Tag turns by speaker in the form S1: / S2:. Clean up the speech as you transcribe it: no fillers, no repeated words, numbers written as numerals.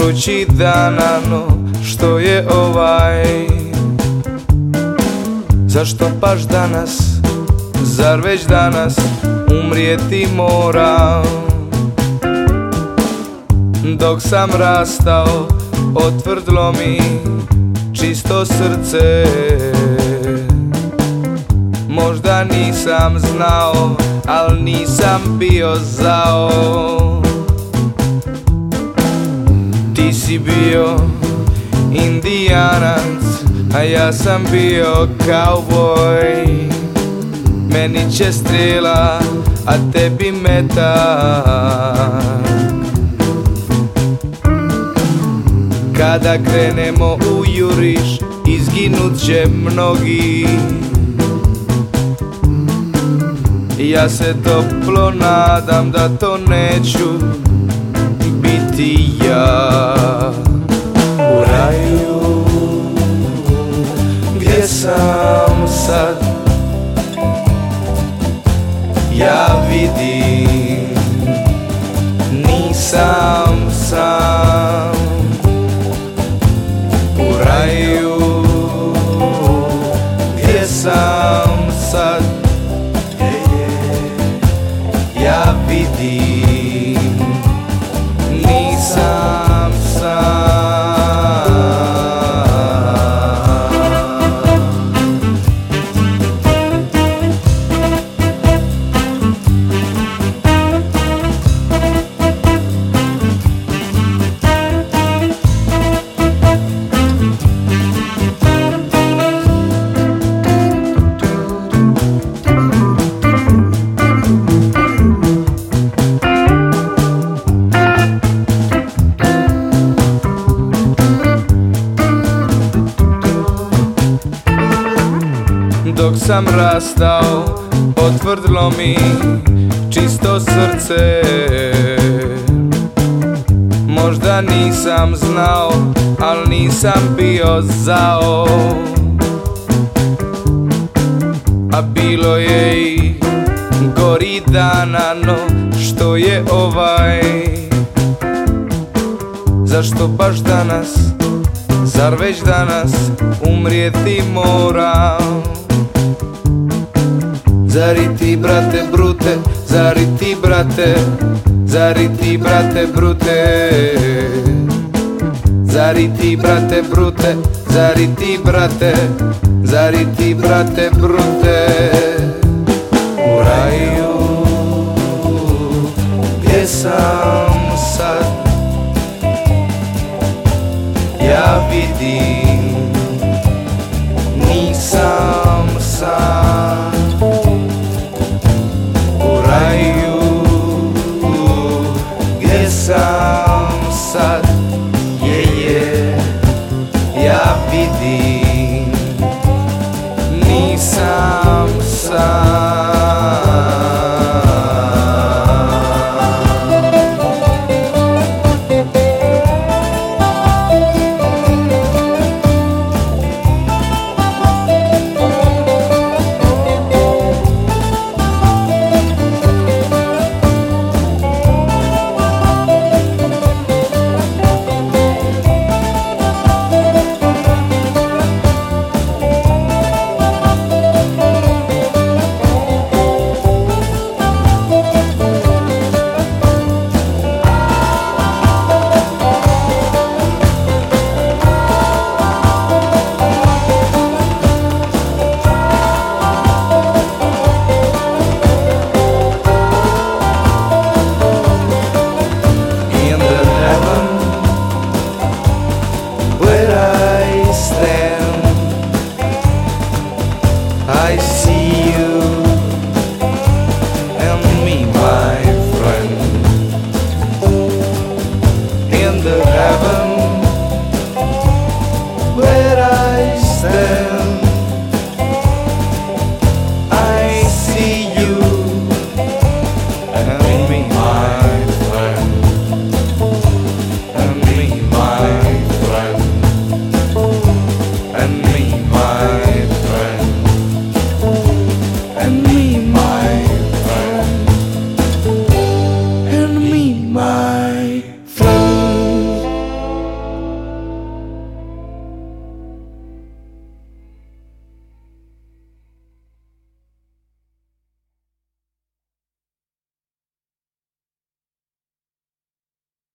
S1: doći dana, no što je ovaj? Zašto baš danas, zar već danas umrijeti moram? Dok sam rastao, otvrdlo mi čisto srce. Možda nisam znao, al nisam bio zao. Ti si bio indijanac, a ja sam bio kauboj. Meni će strela, a tebi metak. Kada krenemo u juriš, izginut će mnogi. Ja se toplo nadam da to neću biti ja. U raju gdje sam sad, ja vidim nisam sam. U raju gdje sam sad, ja vidim nisam sam. Dok sam rastao, otvrdlo mi čisto srce. Možda nisam znao, al nisam bio zao. A bilo je i gori dana, no što je ovaj? Zašto baš danas, zar već danas umrijeti moram? Zar i ti brate brute, zar i ti brate, zar i ti brate brute? Zar i ti brate brute, zar i ti brate, zar i ti brate brute? U raju gdje sam sad, ja vidim nisam sam. U raju gdje sam sad, ja vidim nisam sam. I see you and me, my friend, in the heaven where I stand. I see you and me, my friend, and me, my friend, and me, my friend, and me, my friend, and me, my